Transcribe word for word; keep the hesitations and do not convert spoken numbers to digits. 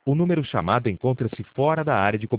O número chamado encontra-se fora da área de cobertura.